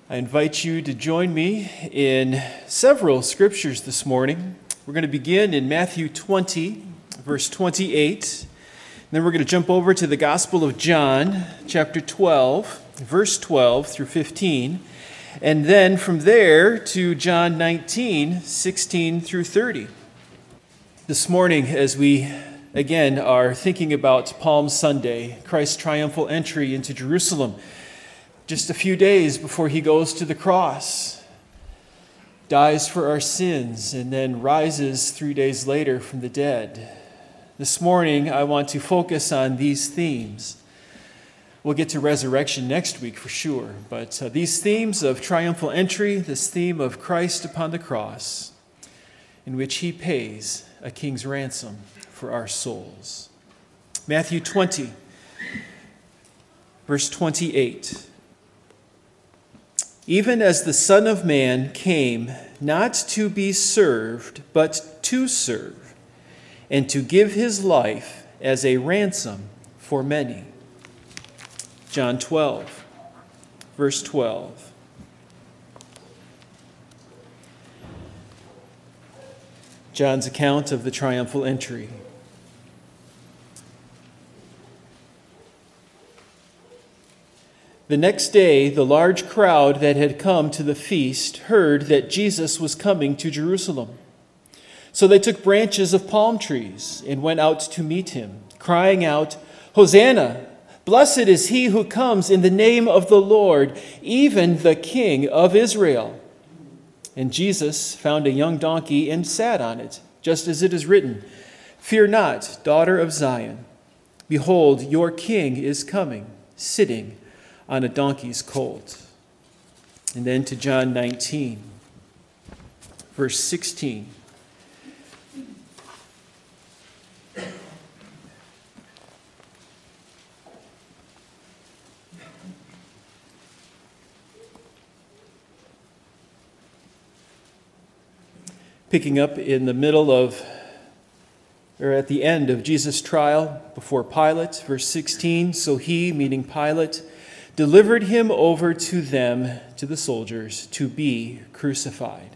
I invite you to join me in several scriptures this morning. We're going to begin in Matthew 20, verse 28. Then we're going to jump over to the Gospel of John, chapter 12, verse 12 through 15. And then from there to John 19, 16 through 30. This morning, as we again are thinking about Palm Sunday, Christ's triumphal entry into Jerusalem, just a few days before he goes to the cross, dies for our sins, and then rises 3 days later from the dead. This morning, I want to focus on these themes. We'll get to resurrection next week for sure, but these themes of triumphal entry, this theme of Christ upon the cross, in which he pays a king's ransom for our souls. Matthew 20, verse 28. Even as the Son of Man came not to be served, but to serve, and to give his life as a ransom for many. John 12, verse 12. John's account of the triumphal entry. The next day, the large crowd that had come to the feast heard that Jesus was coming to Jerusalem. So they took branches of palm trees and went out to meet him, crying out, "Hosanna! Blessed is he who comes in the name of the Lord, even the King of Israel." And Jesus found a young donkey and sat on it, just as it is written, "Fear not, daughter of Zion. Behold, your king is coming, sitting on a donkey's colt." And then to John 19, verse 16. Picking up in the middle of, or at the end of Jesus' trial before Pilate, verse 16, "So he," meaning Pilate, "delivered him over to them," to the soldiers, "to be crucified.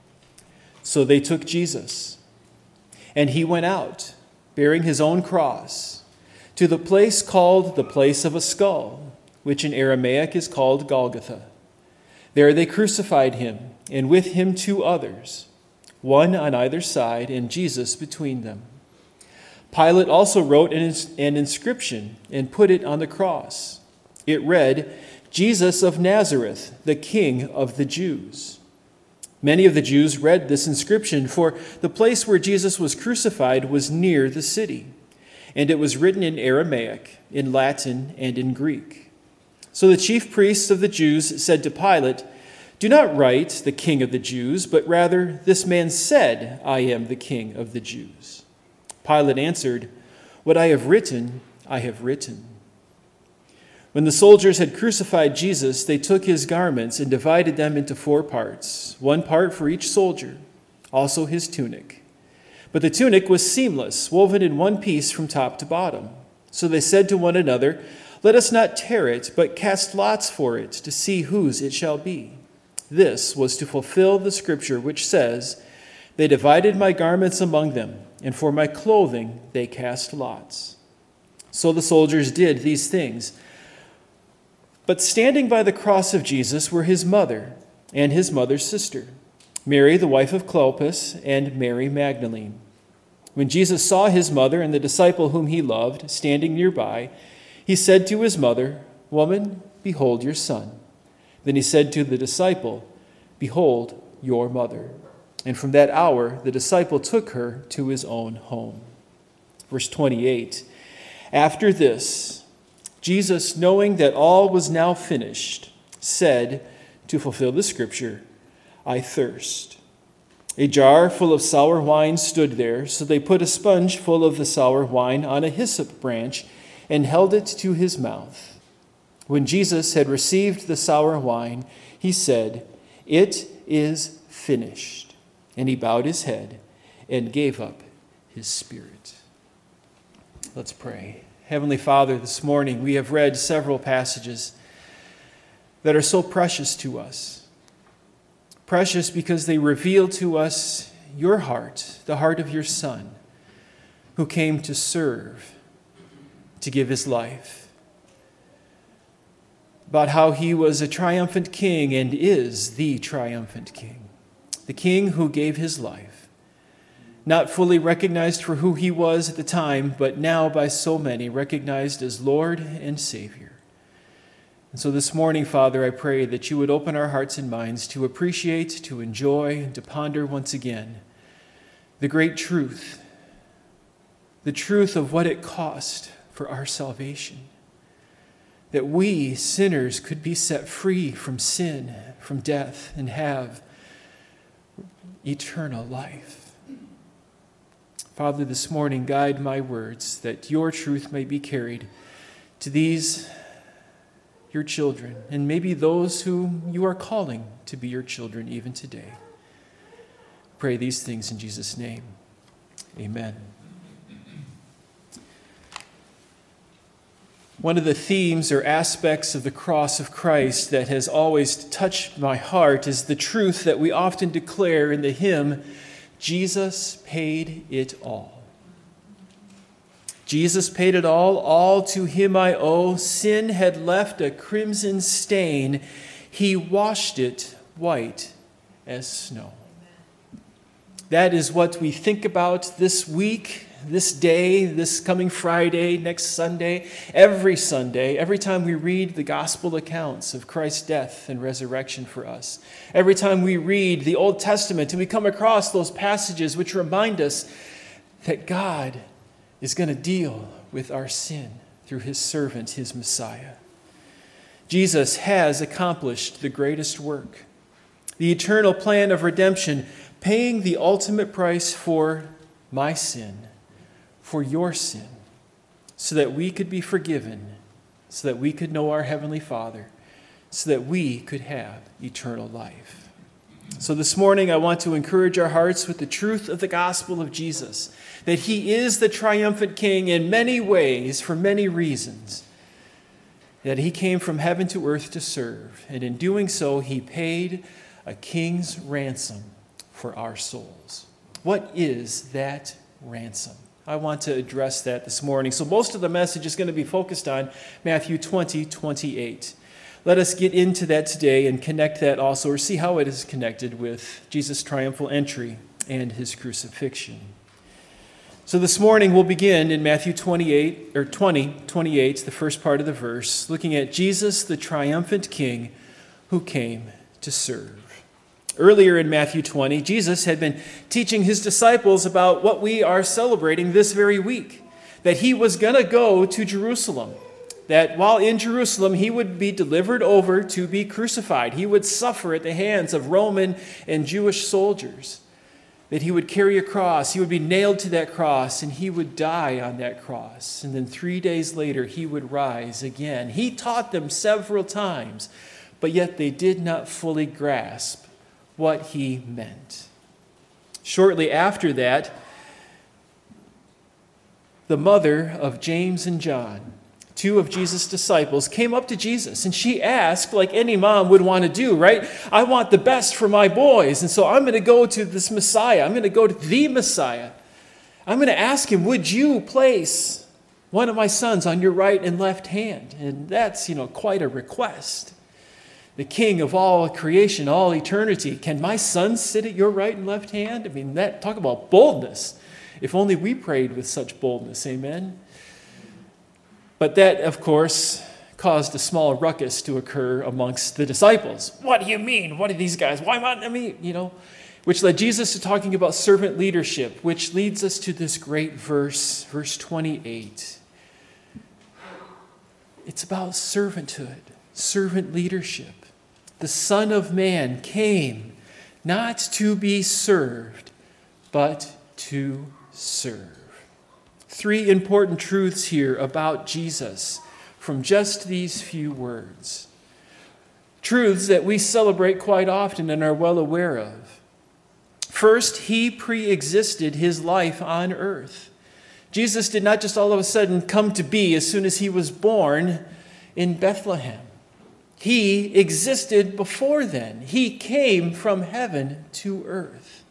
So they took Jesus, and he went out, bearing his own cross, to the place called the place of a skull, which in Aramaic is called Golgotha. There they crucified him, and with him 2 others, one on either side, and Jesus between them. Pilate also wrote an inscription and put it on the cross. It read, "Jesus of Nazareth, the King of the Jews." Many of the Jews read this inscription, for the place where Jesus was crucified was near the city, and it was written in Aramaic, in Latin, and in Greek. So the chief priests of the Jews said to Pilate, "Do not write, 'the King of the Jews,' but rather, 'This man said, I am the King of the Jews.'" Pilate answered, "What I have written, I have written." When the soldiers had crucified Jesus, they took his garments and divided them into 4 parts, 1 part for each soldier, also his tunic. But the tunic was seamless, woven in one piece from top to bottom. So they said to one another, "Let us not tear it, but cast lots for it to see whose it shall be." This was to fulfill the scripture which says, "They divided my garments among them, and for my clothing they cast lots." So the soldiers did these things. But standing by the cross of Jesus were his mother and his mother's sister, Mary, the wife of Clopas, and Mary Magdalene. When Jesus saw his mother and the disciple whom he loved standing nearby, he said to his mother, "Woman, behold your son." Then he said to the disciple, "Behold your mother." And from that hour the disciple took her to his own home. Verse 28, "After this, Jesus, knowing that all was now finished, said," to fulfill the scripture, "I thirst." A jar full of sour wine stood there, so they put a sponge full of the sour wine on a hyssop branch and held it to his mouth. When Jesus had received the sour wine, he said, "It is finished." And he bowed his head and gave up his spirit. Let's pray. Heavenly Father, this morning we have read several passages that are so precious to us. Precious because they reveal to us your heart, the heart of your Son, who came to serve, to give his life. About how he was a triumphant king and is the triumphant king. The king who gave his life, not fully recognized for who he was at the time, but now by so many recognized as Lord and Savior. And so this morning, Father, I pray that you would open our hearts and minds to appreciate, to enjoy, and to ponder once again the great truth, the truth of what it cost for our salvation, that we, sinners, could be set free from sin, from death, and have eternal life. Father, this morning, guide my words, that your truth may be carried to these, your children, and maybe those whom you are calling to be your children even today. Pray these things in Jesus' name. Amen. One of the themes or aspects of the cross of Christ that has always touched my heart is the truth that we often declare in the hymn, Jesus paid it all. Jesus paid it all to him I owe. Sin had left a crimson stain. He washed it white as snow. That is what we think about this week, this day, this coming Friday, next Sunday, every time we read the gospel accounts of Christ's death and resurrection for us. Every time we read the Old Testament and we come across those passages which remind us that God is going to deal with our sin through his servant, his Messiah. Jesus has accomplished the greatest work, the eternal plan of redemption, paying the ultimate price for my sin, for your sin, so that we could be forgiven, so that we could know our Heavenly Father, so that we could have eternal life. So this morning I want to encourage our hearts with the truth of the gospel of Jesus, that he is the triumphant king in many ways, for many reasons, that he came from heaven to earth to serve, and in doing so he paid a king's ransom for our souls. What is that ransom? I want to address that this morning. So most of the message is going to be focused on Matthew 20:28. Let us get into that today and connect that also, or see how it is connected with Jesus' triumphal entry and his crucifixion. So this morning we'll begin in Matthew 28, the first part of the verse, looking at Jesus, the triumphant king who came to serve. Earlier in Matthew 20, Jesus had been teaching his disciples about what we are celebrating this very week, that he was going to go to Jerusalem, that while in Jerusalem he would be delivered over to be crucified. He would suffer at the hands of Roman and Jewish soldiers, that he would carry a cross, he would be nailed to that cross, and he would die on that cross. And then 3 days later he would rise again. He taught them several times, but yet they did not fully grasp what he meant. Shortly after that, the mother of James and John, two of Jesus' disciples, came up to Jesus, and she asked, like any mom would want to do, right? I want the best for my boys, and so I'm going to go to this Messiah. I'm going to go to the Messiah. I'm going to ask him, would you place one of my sons on your right and left hand? And that's, quite a request. The king of all creation, all eternity. Can my son sit at your right and left hand? I mean, talk about boldness. If only we prayed with such boldness, amen? But that, of course, caused a small ruckus to occur amongst the disciples. What do you mean? What are these guys? Why not me? Which led Jesus to talking about servant leadership, which leads us to this great verse 28. It's about servanthood, servant leadership. The Son of Man came not to be served, but to serve. Three important truths here about Jesus from just these few words. Truths that we celebrate quite often and are well aware of. First, he pre-existed his life on earth. Jesus did not just all of a sudden come to be as soon as he was born in Bethlehem. He existed before then. He came from heaven to earth.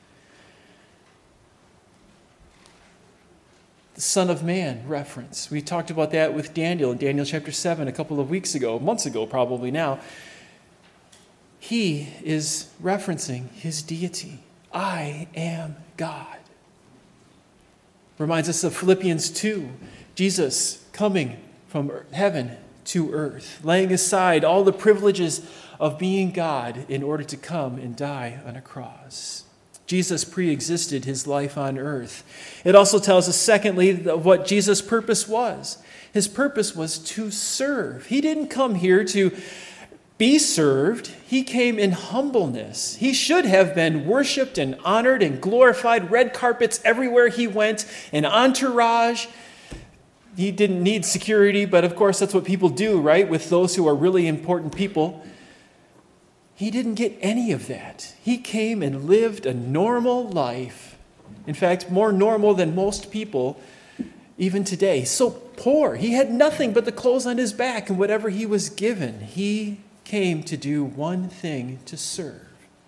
The Son of Man reference. We talked about that with Daniel in Daniel chapter 7 a couple of weeks ago, months ago probably now. He is referencing his deity. I am God. Reminds us of Philippians 2, Jesus coming from heaven to earth, laying aside all the privileges of being God in order to come and die on a cross. Jesus pre-existed his life on earth. It also tells us, secondly, what Jesus' purpose was. His purpose was to serve. He didn't come here to be served. He came in humbleness. He should have been worshiped and honored and glorified, red carpets everywhere he went, an entourage. He didn't need security, but of course that's what people do, right, with those who are really important people. He didn't get any of that. He came and lived a normal life. In fact, more normal than most people even today. So poor. He had nothing but the clothes on his back and whatever he was given. He came to do one thing, to serve.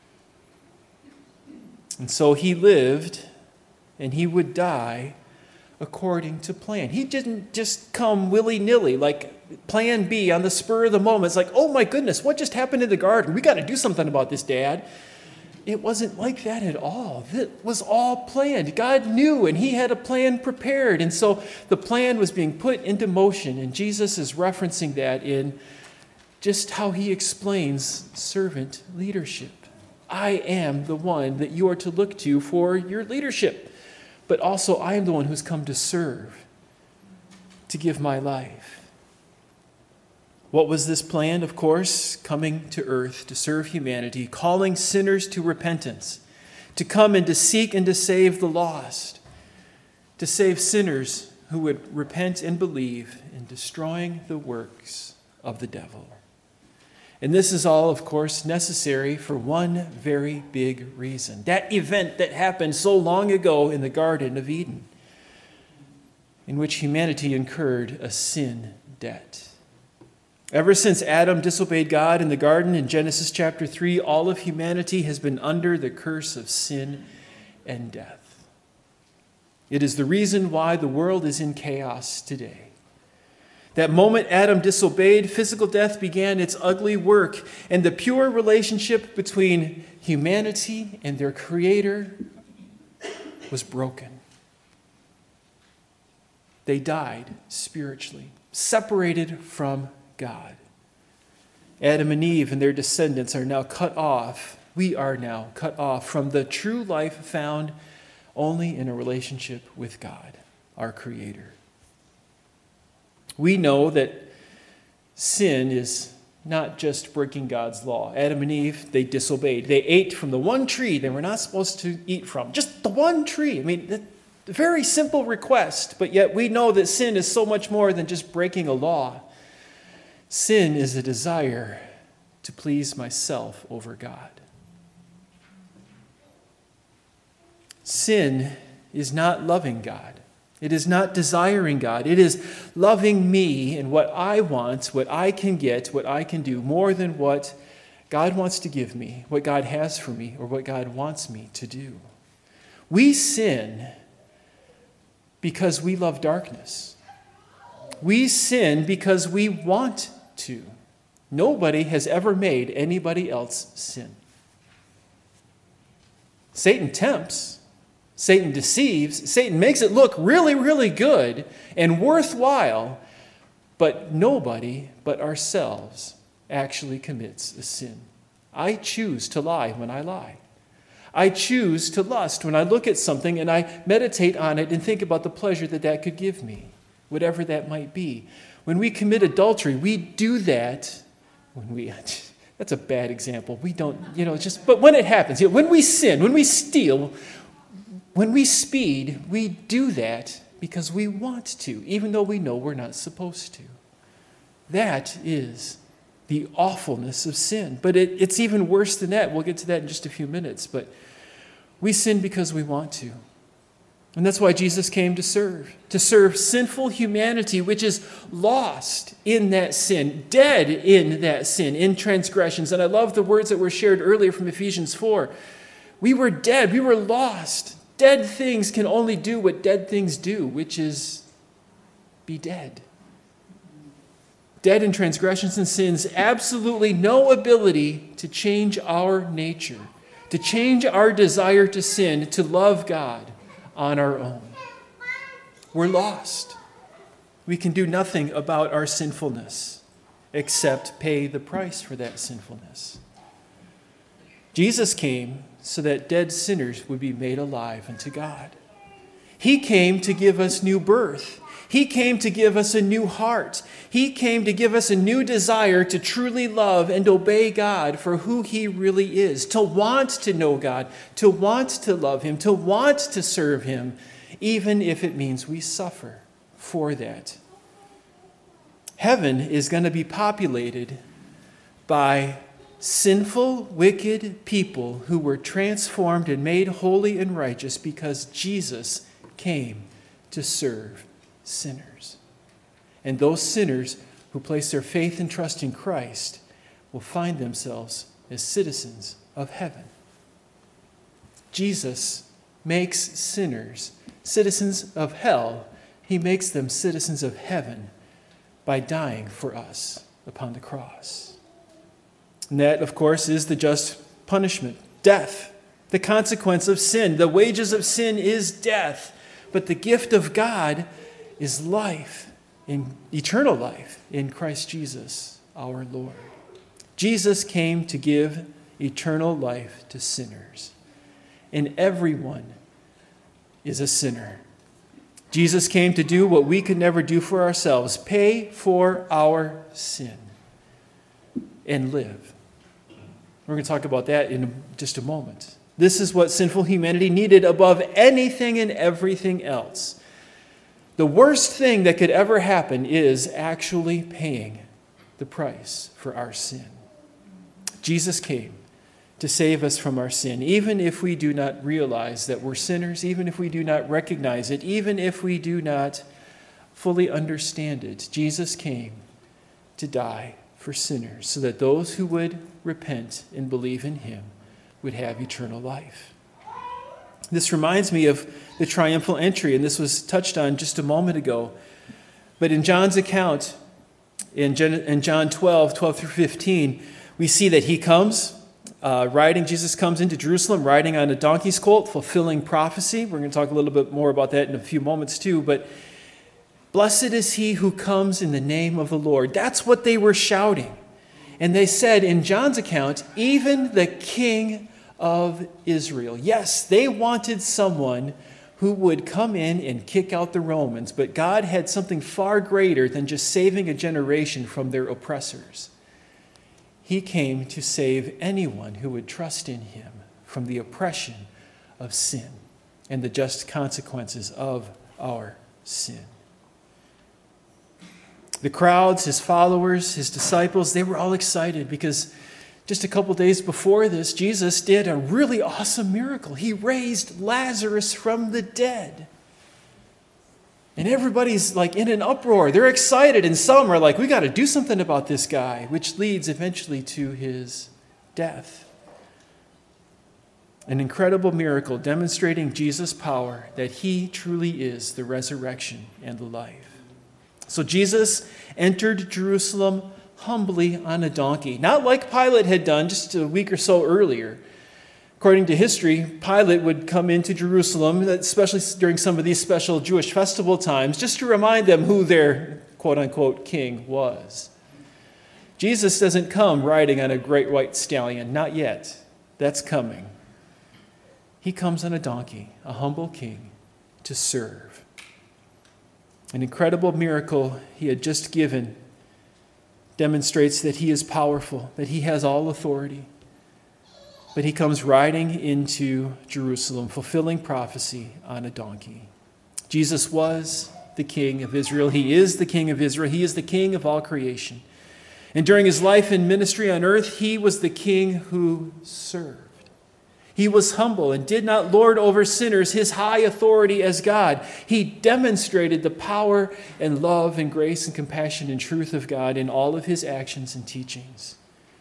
And so he lived and he would die according to plan. He didn't just come willy-nilly, like plan B on the spur of the moment. It's like, oh my goodness, what just happened in the garden? We got to do something about this, Dad. It wasn't like that at all. It was all planned. God knew, and he had a plan prepared. And so the plan was being put into motion, and Jesus is referencing that in just how he explains servant leadership. I am the one that you are to look to for your leadership. But also, I am the one who's come to serve, to give my life. What was this plan? Of course, coming to earth to serve humanity, calling sinners to repentance, to come and to seek and to save the lost, to save sinners who would repent and believe in destroying the works of the devil. And this is all, of course, necessary for one very big reason. That event that happened so long ago in the Garden of Eden, in which humanity incurred a sin debt. Ever since Adam disobeyed God in the garden in Genesis chapter 3, all of humanity has been under the curse of sin and death. It is the reason why the world is in chaos today. That moment Adam disobeyed, physical death began its ugly work, and the pure relationship between humanity and their Creator was broken. They died spiritually, separated from God. Adam and Eve and their descendants are now cut off. We are now cut off from the true life found only in a relationship with God, our Creator. We know that sin is not just breaking God's law. Adam and Eve, they disobeyed. They ate from the one tree they were not supposed to eat from. Just the one tree. I mean, a very simple request, but yet we know that sin is so much more than just breaking a law. Sin is a desire to please myself over God. Sin is not loving God. It is not desiring God. It is loving me and what I want, what I can get, what I can do, more than what God wants to give me, what God has for me, or what God wants me to do. We sin because we love darkness. We sin because we want to. Nobody has ever made anybody else sin. Satan tempts. Satan deceives. Satan makes it look really, really good and worthwhile, but nobody but ourselves actually commits a sin. I choose to lie when I lie. I choose to lust when I look at something and I meditate on it and think about the pleasure that that could give me, whatever that might be. When we commit adultery, we do that that's a bad example. We don't, but when it happens, when we sin, when we steal, when we speed, we do that because we want to, even though we know we're not supposed to. That is the awfulness of sin. But it's even worse than that. We'll get to that in just a few minutes. But we sin because we want to. And that's why Jesus came to serve sinful humanity, which is lost in that sin, dead in that sin, in transgressions. And I love the words that were shared earlier from Ephesians 4. We were dead, we were lost. Dead things can only do what dead things do, which is be dead. Dead in transgressions and sins, absolutely no ability to change our nature, to change our desire to sin, to love God on our own. We're lost. We can do nothing about our sinfulness except pay the price for that sinfulness. Jesus came so that dead sinners would be made alive unto God. He came to give us new birth. He came to give us a new heart. He came to give us a new desire to truly love and obey God for who He really is, to want to know God, to want to love Him, to want to serve Him, even if it means we suffer for that. Heaven is going to be populated by sinful, wicked people who were transformed and made holy and righteous because Jesus came to serve sinners. And those sinners who place their faith and trust in Christ will find themselves as citizens of heaven. Jesus makes sinners citizens of hell. He makes them citizens of heaven by dying for us upon the cross. And that, of course, is the just punishment, death, the consequence of sin. The wages of sin is death, but the gift of God is life, in eternal life in Christ Jesus our Lord. Jesus came to give eternal life to sinners, and everyone is a sinner. Jesus came to do what we could never do for ourselves, pay for our sin and live. We're going to talk about that in just a moment. This is what sinful humanity needed above anything and everything else. The worst thing that could ever happen is actually paying the price for our sin. Jesus came to save us from our sin, even if we do not realize that we're sinners, even if we do not recognize it, even if we do not fully understand it. Jesus came to die for sinners so that those who would repent and believe in Him would have eternal life. This reminds me of the triumphal entry, and this was touched on just a moment ago. But in John's account, in John 12 through 15, we see that He comes Jesus comes into Jerusalem riding on a donkey's colt, fulfilling prophecy. We're going to talk a little bit more about that in a few moments too. But blessed is he who comes in the name of the Lord. That's what they were shouting. And they said in John's account, even the King of Israel. Yes, they wanted someone who would come in and kick out the Romans, but God had something far greater than just saving a generation from their oppressors. He came to save anyone who would trust in Him from the oppression of sin and the just consequences of our sin. The crowds, His followers, His disciples, they were all excited because just a couple days before this, Jesus did a really awesome miracle. He raised Lazarus from the dead. And everybody's like in an uproar. They're excited, and some are like, we got to do something about this guy, which leads eventually to his death. An incredible miracle demonstrating Jesus' power, that He truly is the resurrection and the life. So Jesus entered Jerusalem humbly on a donkey, not like Pilate had done just a week or so earlier. According to history, Pilate would come into Jerusalem, especially during some of these special Jewish festival times, just to remind them who their quote-unquote king was. Jesus doesn't come riding on a great white stallion, not yet. That's coming. He comes on a donkey, a humble king, to serve. An incredible miracle He had just given demonstrates that He is powerful, that He has all authority. But He comes riding into Jerusalem, fulfilling prophecy on a donkey. Jesus was the King of Israel. He is the King of Israel. He is the King of all creation. And during His life and ministry on earth, He was the King who served. He was humble and did not lord over sinners his high authority as God. He demonstrated the power and love and grace and compassion and truth of God in all of his actions and teachings.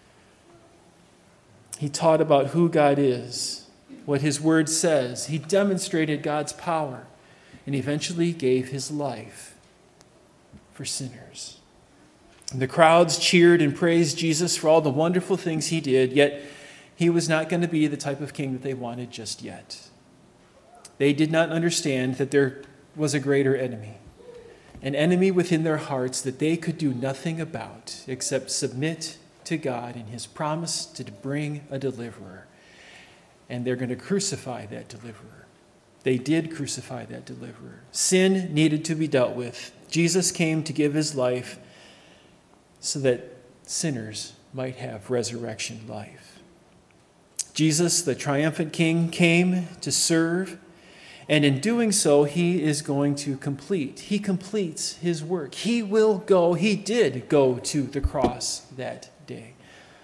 He taught about who God is, what his word says. He demonstrated God's power and eventually gave his life for sinners. And the crowds cheered and praised Jesus for all the wonderful things he did, yet he was not going to be the type of king that they wanted just yet. They did not understand that there was a greater enemy, an enemy within their hearts that they could do nothing about except submit to God and his promise to bring a deliverer. And they're going to crucify that deliverer. They did crucify that deliverer. Sin needed to be dealt with. Jesus came to give his life so that sinners might have resurrection life. Jesus, the triumphant King, came to serve, and in doing so, he is going to complete. He completes his work. He will go. He did go to the cross that day.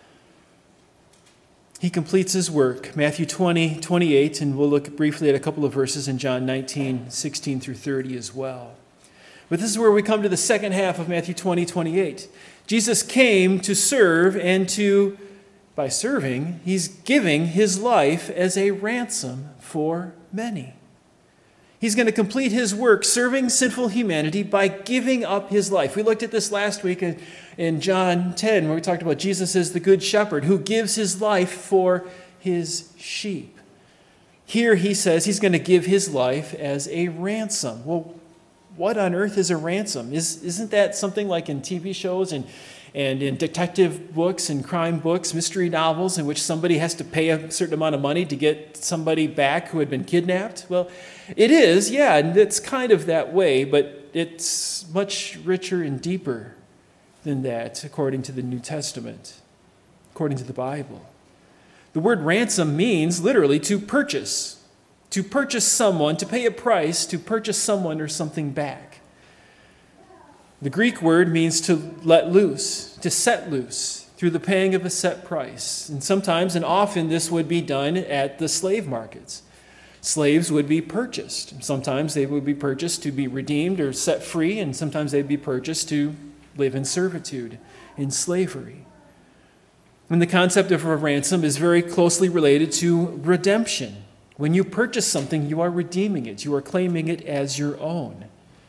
He completes his work. Matthew 20:28, and we'll look briefly at a couple of verses in John 19:16 through 30 as well. But this is where we come to the second half of Matthew 20:28. Jesus came to serve, and by serving, he's giving his life as a ransom for many. He's going to complete his work serving sinful humanity by giving up his life. We looked at this last week in John 10, where we talked about Jesus as the good shepherd who gives his life for his sheep. Here he says he's going to give his life as a ransom. Well, what on earth is a ransom? Isn't that something like in TV shows and in detective books and crime books, mystery novels, in which somebody has to pay a certain amount of money to get somebody back who had been kidnapped? Well, it is, yeah, and it's kind of that way, but it's much richer and deeper than that, according to the New Testament, according to the Bible. The word ransom means literally to purchase someone, to pay a price, to purchase someone or something back. The Greek word means to let loose, to set loose through the paying of a set price. And sometimes and often this would be done at the slave markets. Slaves would be purchased. Sometimes they would be purchased to be redeemed or set free, and sometimes they'd be purchased to live in servitude, in slavery. And the concept of a ransom is very closely related to redemption. When you purchase something, you are redeeming it. You are claiming it as your own.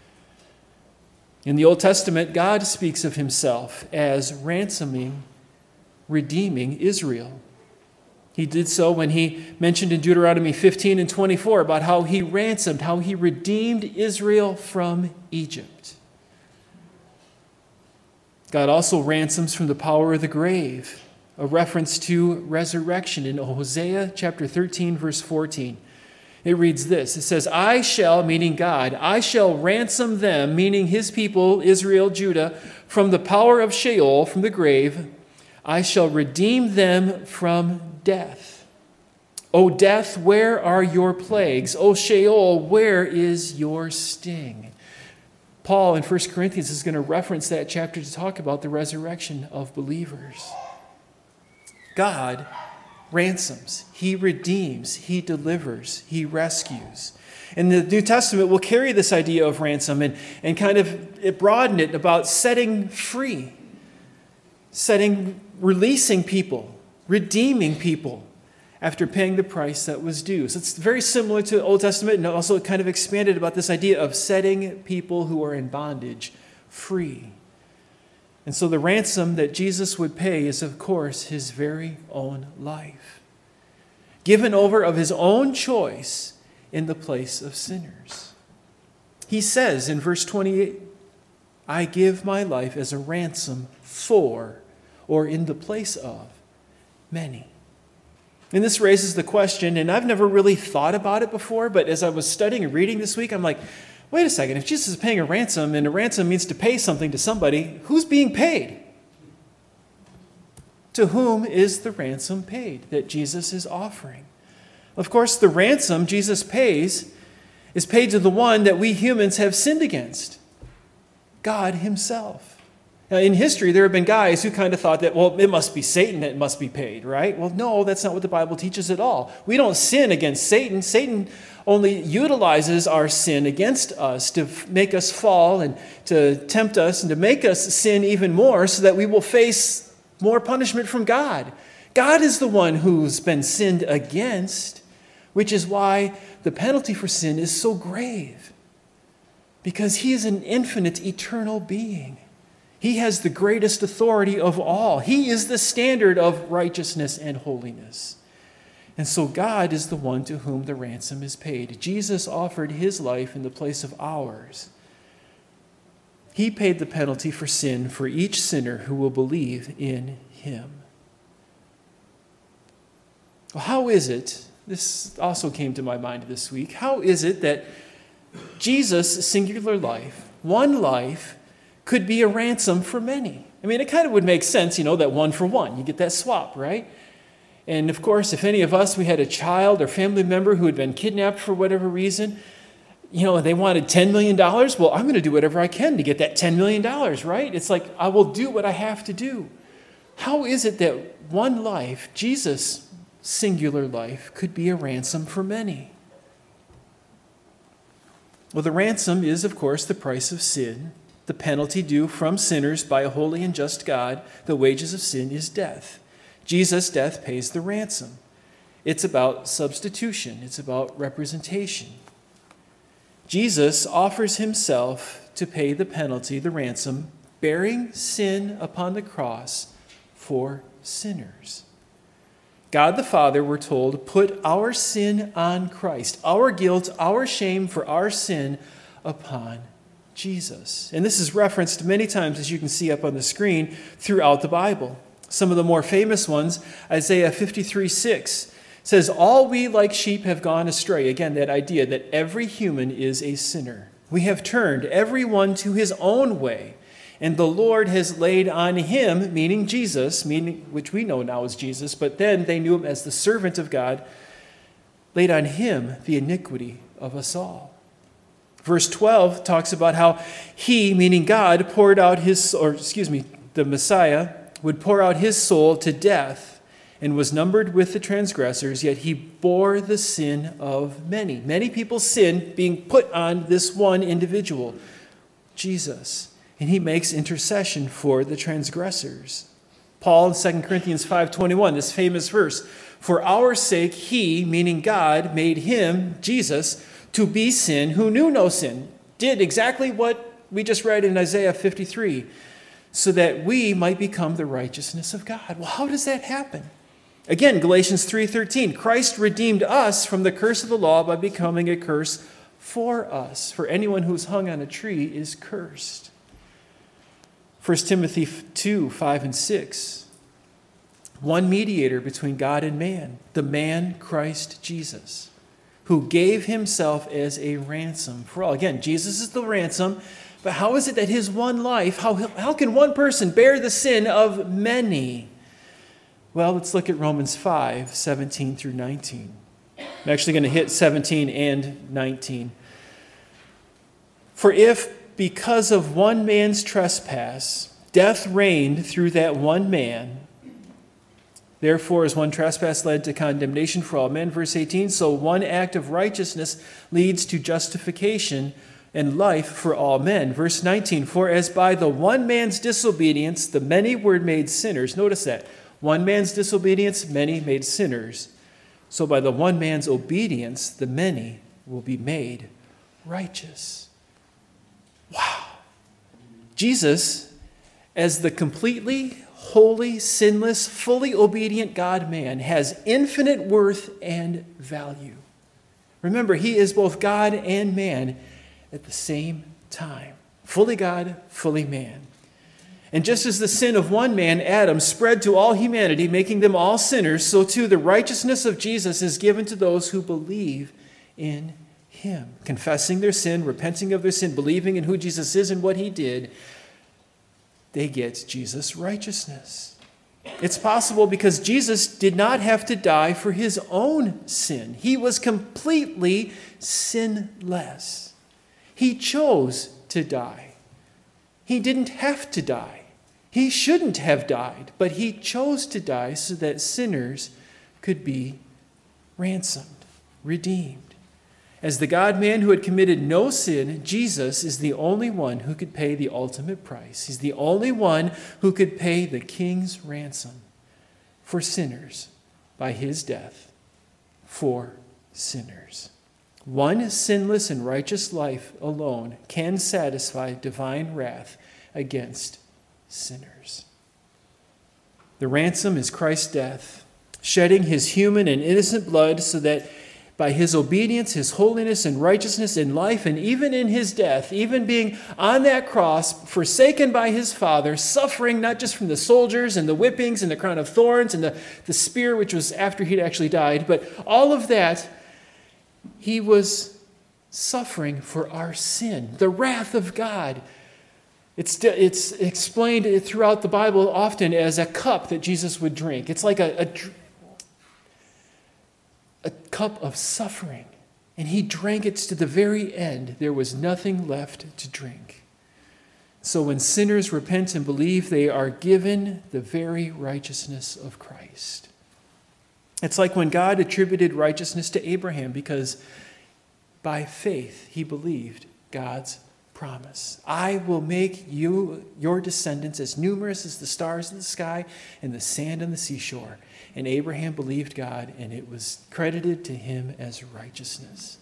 In the Old Testament, God speaks of himself as ransoming, redeeming Israel. He did so when he mentioned in Deuteronomy 15:24 about how he ransomed, how he redeemed Israel from Egypt. God also ransoms from the power of the grave, a reference to resurrection in Hosea chapter 13, verse 14. It reads this. It says, I shall, meaning God, I shall ransom them, meaning his people, Israel, Judah, from the power of Sheol, from the grave. I shall redeem them from death. O death, where are your plagues? O Sheol, where is your sting? Paul in 1 Corinthians is going to reference that chapter to talk about the resurrection of believers. God ransoms, he redeems, he delivers, he rescues. And the New Testament will carry this idea of ransom and kind of broaden it about setting free, releasing people, redeeming people after paying the price that was due. So it's very similar to the Old Testament, and also kind of expanded about this idea of setting people who are in bondage free. And so the ransom that Jesus would pay is, of course, his very own life, given over of his own choice in the place of sinners. He says in verse 28, I give my life as a ransom for, or in the place of, many. And this raises the question, and I've never really thought about it before, but as I was studying and reading this week, I'm like, wait a second, if Jesus is paying a ransom, and a ransom means to pay something to somebody, who's being paid? To whom is the ransom paid that Jesus is offering? Of course, the ransom Jesus pays is paid to the one that we humans have sinned against, God himself. Now, in history, there have been guys who kind of thought that, well, it must be Satan that must be paid, right? Well, no, that's not what the Bible teaches at all. We don't sin against Satan. Satan only utilizes our sin against us to make us fall and to tempt us and to make us sin even more so that we will face more punishment from God. God is the one who's been sinned against, which is why the penalty for sin is so grave, because he is an infinite, eternal being. He has the greatest authority of all. He is the standard of righteousness and holiness. And so God is the one to whom the ransom is paid. Jesus offered his life in the place of ours. He paid the penalty for sin for each sinner who will believe in him. Well, how is it, this also came to my mind this week, how is it that Jesus' singular life, one life, could be a ransom for many? I mean, it kind of would make sense, that one for one. You get that swap, right? And of course, if any of us, we had a child or family member who had been kidnapped for whatever reason, they wanted $10 million, well, I'm going to do whatever I can to get that $10 million, right? It's like, I will do what I have to do. How is it that one life, Jesus' singular life, could be a ransom for many? Well, the ransom is, of course, the price of sin, the penalty due from sinners by a holy and just God. The wages of sin is death. Jesus' death pays the ransom. It's about substitution. It's about representation. Jesus offers himself to pay the penalty, the ransom, bearing sin upon the cross for sinners. God the Father, we're told, put our sin on Christ, our guilt, our shame for our sin upon Jesus. And this is referenced many times, as you can see up on the screen, throughout the Bible. Some of the more famous ones, Isaiah 53:6 says, all we like sheep have gone astray. Again, that idea that every human is a sinner. We have turned every one to his own way, and the Lord has laid on him, meaning Jesus, which we know now as Jesus, but then they knew him as the servant of God, laid on him the iniquity of us all. Verse 12 talks about how he, meaning God, the Messiah, would pour out his soul to death and was numbered with the transgressors, yet he bore the sin of many. Many people's sin being put on this one individual, Jesus. And he makes intercession for the transgressors. Paul in 2 Corinthians 5:21, this famous verse, for our sake he, meaning God, made him, Jesus, to be sin who knew no sin, did exactly what we just read in Isaiah 53, so that we might become the righteousness of God. Well, how does that happen? Again, Galatians 3:13, Christ redeemed us from the curse of the law by becoming a curse for us. For anyone who is hung on a tree is cursed. 1 Timothy 2:5 and 6, one mediator between God and man, the man Christ Jesus, who gave himself as a ransom for all. Again, Jesus is the ransom, but how is it that his one life, how can one person bear the sin of many? Well, let's look at Romans 5:17 through 19. I'm actually going to hit 17 and 19. For if, because of one man's trespass, death reigned through that one man, therefore, as one trespass led to condemnation for all men, verse 18, so one act of righteousness leads to justification and life for all men. Verse 19, for as by the one man's disobedience the many were made sinners. Notice that. One man's disobedience, many made sinners. So by the one man's obedience, the many will be made righteous. Wow. Jesus, as the completely holy, sinless, fully obedient God-man, has infinite worth and value. Remember, he is both God and man at the same time. Fully God, fully man. And just as the sin of one man, Adam, spread to all humanity, making them all sinners, so too the righteousness of Jesus is given to those who believe in him. Confessing their sin, repenting of their sin, believing in who Jesus is and what he did, they get Jesus' righteousness. It's possible because Jesus did not have to die for his own sin. He was completely sinless. He chose to die. He didn't have to die. He shouldn't have died, but he chose to die so that sinners could be ransomed, redeemed. As the God-man who had committed no sin, Jesus is the only one who could pay the ultimate price. He's the only one who could pay the king's ransom for sinners by his death for sinners. One sinless and righteous life alone can satisfy divine wrath against sinners. The ransom is Christ's death, shedding his human and innocent blood so that by his obedience, his holiness and righteousness in life and even in his death, even being on that cross, forsaken by his Father, suffering not just from the soldiers and the whippings and the crown of thorns and the spear, which was after he'd actually died, but all of that, he was suffering for our sin, the wrath of God. It's explained throughout the Bible often as a cup that Jesus would drink. It's like a cup of suffering. And he drank it to the very end. There was nothing left to drink. So when sinners repent and believe, they are given the very righteousness of Christ. It's like when God attributed righteousness to Abraham because by faith he believed God's promise. I will make your descendants as numerous as the stars in the sky and the sand on the seashore. And Abraham believed God, and it was credited to him as righteousness.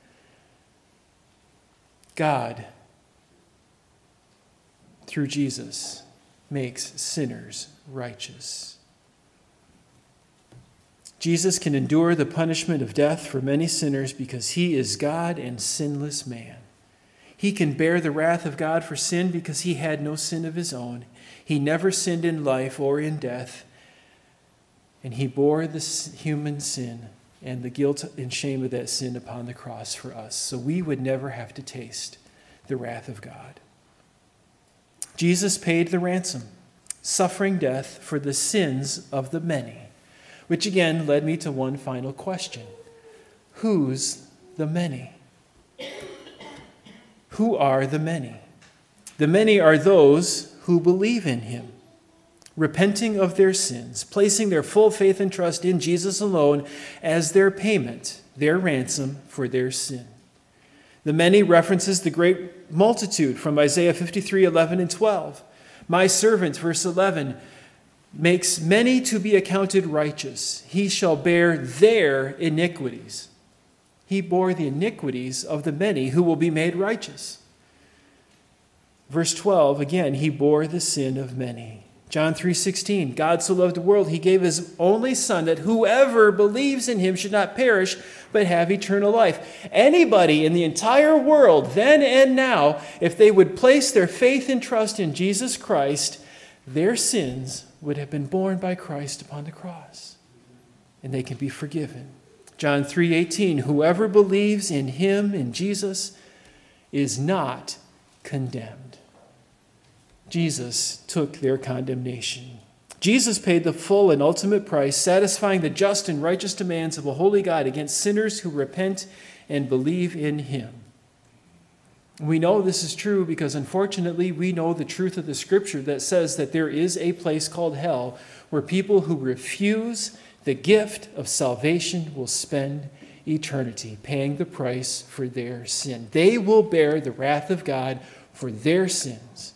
God, through Jesus, makes sinners righteous. Jesus can endure the punishment of death for many sinners because he is God and sinless man. He can bear the wrath of God for sin because he had no sin of his own. He never sinned in life or in death. And he bore the human sin and the guilt and shame of that sin upon the cross for us, so we would never have to taste the wrath of God. Jesus paid the ransom, suffering death for the sins of the many, which again led me to one final question. Who's the many? Who are the many? The many are those who believe in him, repenting of their sins, placing their full faith and trust in Jesus alone as their payment, their ransom for their sin. The many references the great multitude from Isaiah 53:11 and 12. My servant, verse 11, makes many to be accounted righteous. He shall bear their iniquities. He bore the iniquities of the many who will be made righteous. Verse 12, again, he bore the sin of many. John 3:16, God so loved the world, he gave his only Son, that whoever believes in him should not perish, but have eternal life. Anybody in the entire world, then and now, if they would place their faith and trust in Jesus Christ, their sins would have been borne by Christ upon the cross, and they can be forgiven. John 3:18, whoever believes in him, in Jesus, is not condemned. Jesus took their condemnation. Jesus paid the full and ultimate price, satisfying the just and righteous demands of a holy God against sinners who repent and believe in him. We know this is true because, unfortunately, we know the truth of the Scripture that says that there is a place called hell where people who refuse the gift of salvation will spend eternity paying the price for their sin. They will bear the wrath of God for their sins.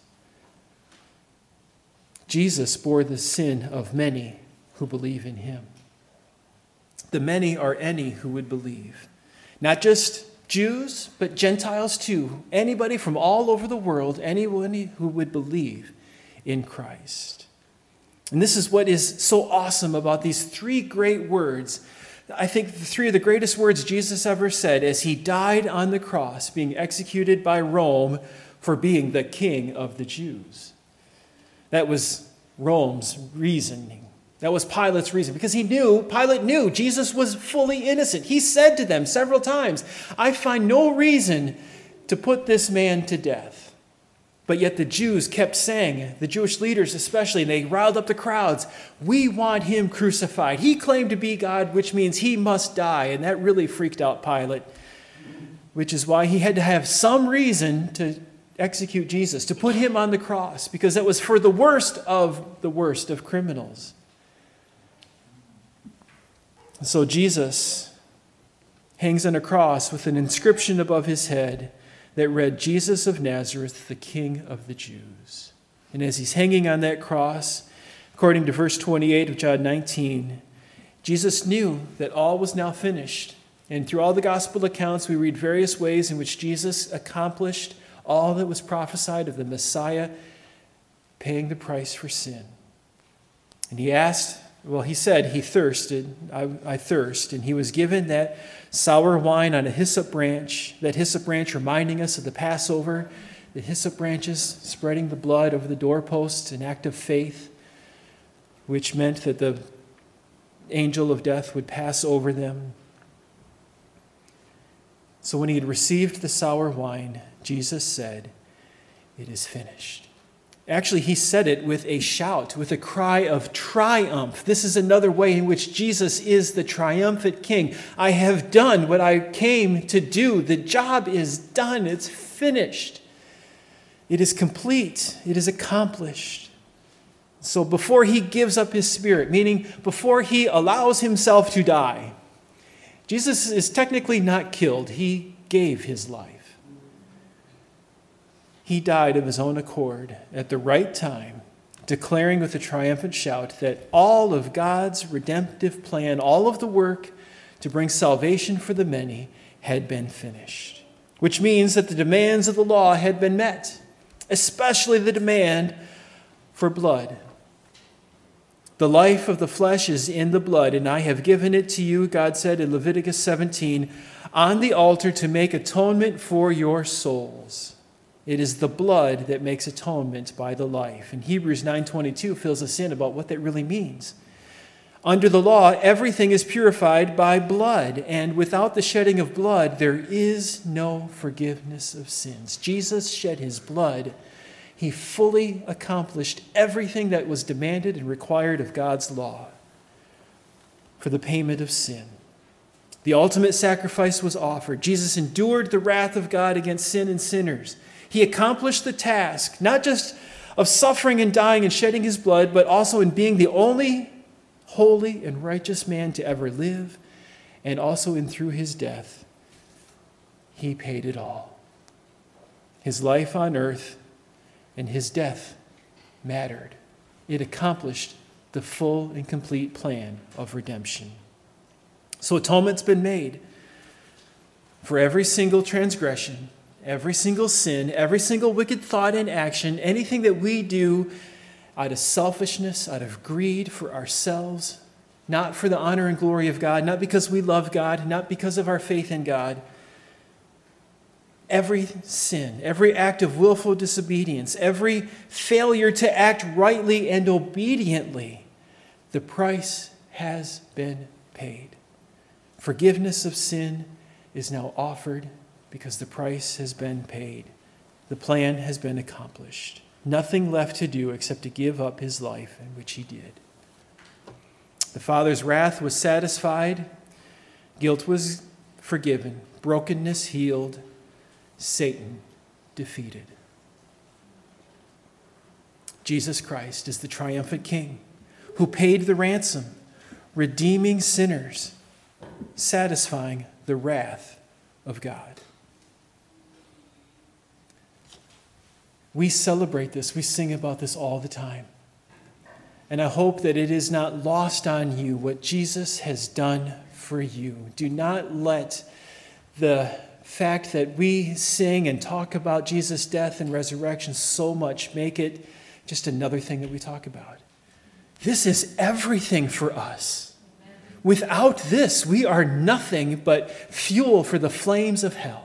Jesus bore the sin of many who believe in him. The many are any who would believe. Not just Jews, but Gentiles too. Anybody from all over the world, anyone who would believe in Christ. And this is what is so awesome about these three great words. I think the three of the greatest words Jesus ever said as he died on the cross, being executed by Rome for being the king of the Jews. That was Rome's reasoning. That was Pilate's reason, because Pilate knew Jesus was fully innocent. He said to them several times, I find no reason to put this man to death. But yet the Jews kept saying, the Jewish leaders especially, and they riled up the crowds, we want him crucified. He claimed to be God, which means he must die. And that really freaked out Pilate, which is why he had to have some reason to execute Jesus, to put him on the cross, because that was for the worst of criminals. So Jesus hangs on a cross with an inscription above his head that read, Jesus of Nazareth, the King of the Jews. And as he's hanging on that cross, according to verse 28 of John 19, Jesus knew that all was now finished. And through all the gospel accounts, we read various ways in which Jesus accomplished all that was prophesied of the Messiah paying the price for sin. And he said he thirsted, I thirst, and he was given that sour wine on a hyssop branch, that hyssop branch reminding us of the Passover, the hyssop branches spreading the blood over the doorposts, an act of faith, which meant that the angel of death would pass over them. So when he had received the sour wine, Jesus said, "It is finished." Actually, he said it with a shout, with a cry of triumph. This is another way in which Jesus is the triumphant king. I have done what I came to do. The job is done. It's finished. It is complete. It is accomplished. So before he gives up his spirit, meaning before he allows himself to die, Jesus is technically not killed. He gave his life. He died of his own accord at the right time, declaring with a triumphant shout that all of God's redemptive plan, all of the work to bring salvation for the many had been finished. Which means that the demands of the law had been met, especially the demand for blood. The life of the flesh is in the blood, and I have given it to you, God said in Leviticus 17, on the altar to make atonement for your souls. It is the blood that makes atonement by the life. And Hebrews 9:22 fills us in about what that really means. Under the law, everything is purified by blood, and without the shedding of blood, there is no forgiveness of sins. Jesus shed his blood. He fully accomplished everything that was demanded and required of God's law for the payment of sin. The ultimate sacrifice was offered. Jesus endured the wrath of God against sin and sinners. He accomplished the task, not just of suffering and dying and shedding his blood, but also in being the only holy and righteous man to ever live, and also in through his death, he paid it all. His life on earth and his death mattered. It accomplished the full and complete plan of redemption. So atonement's been made for every single transgression, every single sin, every single wicked thought and action, anything that we do out of selfishness, out of greed for ourselves, not for the honor and glory of God, not because we love God, not because of our faith in God. Every sin, every act of willful disobedience, every failure to act rightly and obediently, the price has been paid. Forgiveness of sin is now offered because the price has been paid. The plan has been accomplished. Nothing left to do except to give up his life, in which he did. The Father's wrath was satisfied. Guilt was forgiven. Brokenness healed. Satan defeated. Jesus Christ is the triumphant King who paid the ransom, redeeming sinners, satisfying the wrath of God. We celebrate this. We sing about this all the time. And I hope that it is not lost on you what Jesus has done for you. Do not let the fact that we sing and talk about Jesus' death and resurrection so much make it just another thing that we talk about. This is everything for us. Without this, we are nothing but fuel for the flames of hell.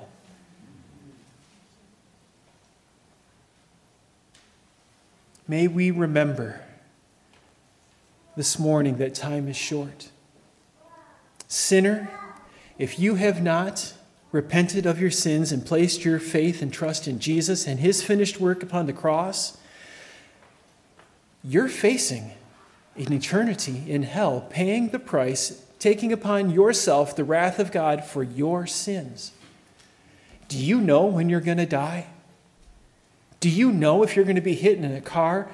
May we remember this morning that time is short. Sinner, if you have not repented of your sins and placed your faith and trust in Jesus and his finished work upon the cross, you're facing an eternity in hell, paying the price, taking upon yourself the wrath of God for your sins. Do you know when you're going to die? Do you know if you're going to be hit in a car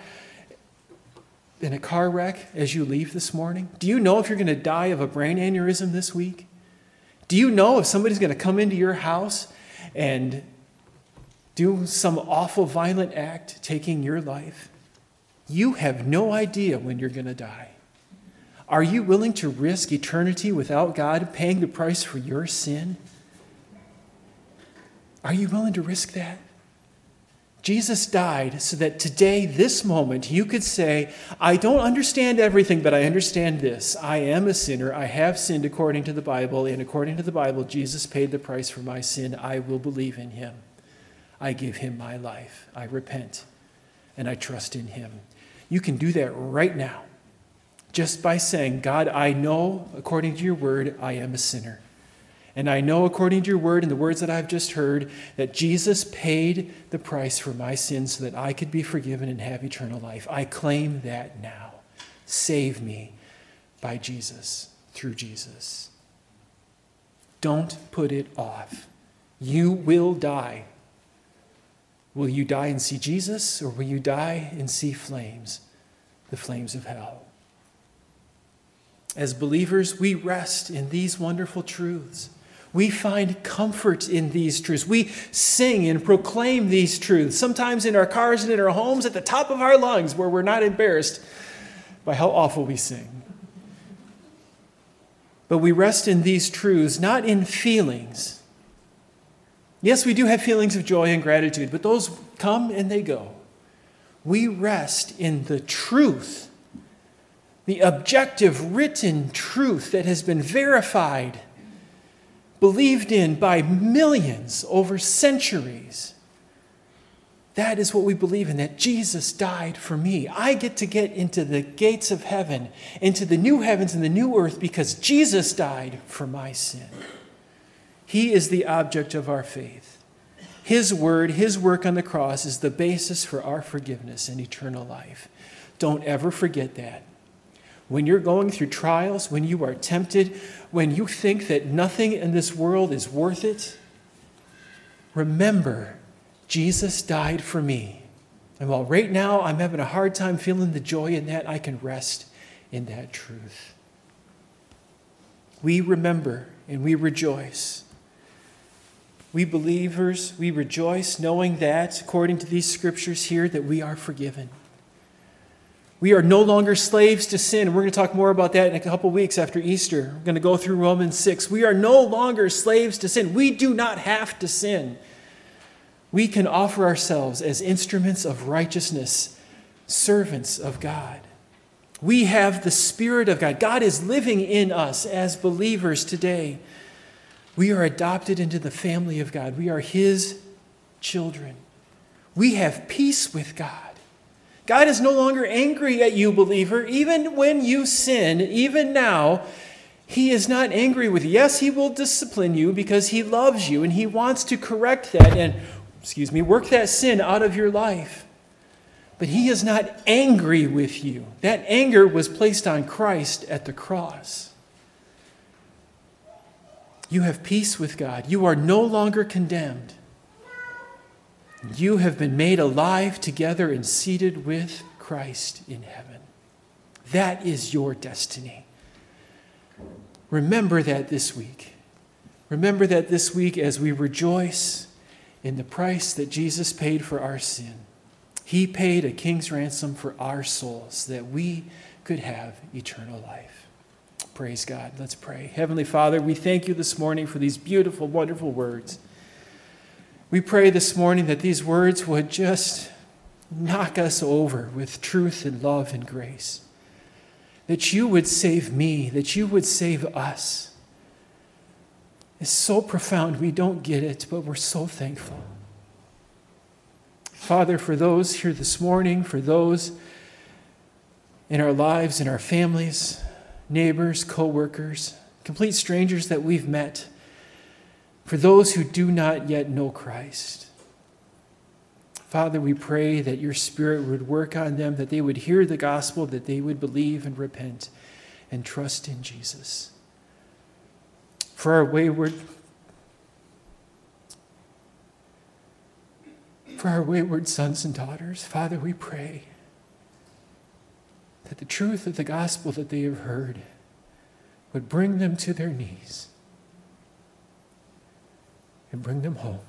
wreck as you leave this morning? Do you know if you're going to die of a brain aneurysm this week? Do you know if somebody's going to come into your house and do some awful violent act taking your life? You have no idea when you're going to die. Are you willing to risk eternity without God paying the price for your sin? Are you willing to risk that? Jesus died so that today, this moment, you could say, I don't understand everything, but I understand this. I am a sinner. I have sinned according to the Bible, and according to the Bible, Jesus paid the price for my sin. I will believe in him. I give him my life. I repent, and I trust in him. You can do that right now, just by saying, God, I know, according to your word, I am a sinner. And I know, according to your word and the words that I've just heard, that Jesus paid the price for my sins so that I could be forgiven and have eternal life. I claim that now. Save me by Jesus, through Jesus. Don't put it off. You will die. Will you die and see Jesus, or will you die and see flames, the flames of hell? As believers, we rest in these wonderful truths. We find comfort in these truths. We sing and proclaim these truths, sometimes in our cars and in our homes at the top of our lungs, where we're not embarrassed by how awful we sing. But we rest in these truths, not in feelings. Yes, we do have feelings of joy and gratitude, but those come and they go. We rest in the truth, the objective, written truth that has been verified, believed in by millions over centuries. That is what we believe in, that Jesus died for me. I get into the gates of heaven, into the new heavens and the new earth, because Jesus died for my sin. He is the object of our faith. His word, his work on the cross is the basis for our forgiveness and eternal life. Don't ever forget that. When you're going through trials, when you are tempted, when you think that nothing in this world is worth it, remember, Jesus died for me. And while right now I'm having a hard time feeling the joy in that, I can rest in that truth. We remember and we rejoice. We believers, we rejoice knowing that, according to these scriptures here, that we are forgiven. We are no longer slaves to sin. We're going to talk more about that in a couple weeks after Easter. We're going to go through Romans 6. We are no longer slaves to sin. We do not have to sin. We can offer ourselves as instruments of righteousness, servants of God. We have the Spirit of God. God is living in us as believers today. We are adopted into the family of God. We are his children. We have peace with God. God is no longer angry at you, believer. Even when you sin, even now, he is not angry with you. Yes, he will discipline you because he loves you and he wants to correct that and, work that sin out of your life. But he is not angry with you. That anger was placed on Christ at the cross. You have peace with God. You are no longer condemned. You have been made alive together and seated with Christ in heaven. That is your destiny. Remember that this week. Remember that this week as we rejoice in the price that Jesus paid for our sin. He paid a king's ransom for our souls that we could have eternal life. Praise God. Let's pray. Heavenly Father, we thank you this morning for these beautiful, wonderful words. We pray this morning that these words would just knock us over with truth and love and grace. That you would save me, that you would save us. It's so profound, we don't get it, but we're so thankful. Father, for those here this morning, for those in our lives, in our families, neighbors, co-workers, complete strangers that we've met, for those who do not yet know Christ. Father, we pray that your Spirit would work on them, that they would hear the gospel, that they would believe and repent and trust in Jesus. For our wayward for our wayward sons and daughters. Father, we pray that the truth of the gospel that they have heard would bring them to their knees and bring them home.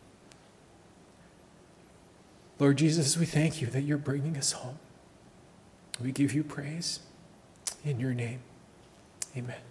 Lord Jesus, we thank you that you're bringing us home. We give you praise in your name. Amen.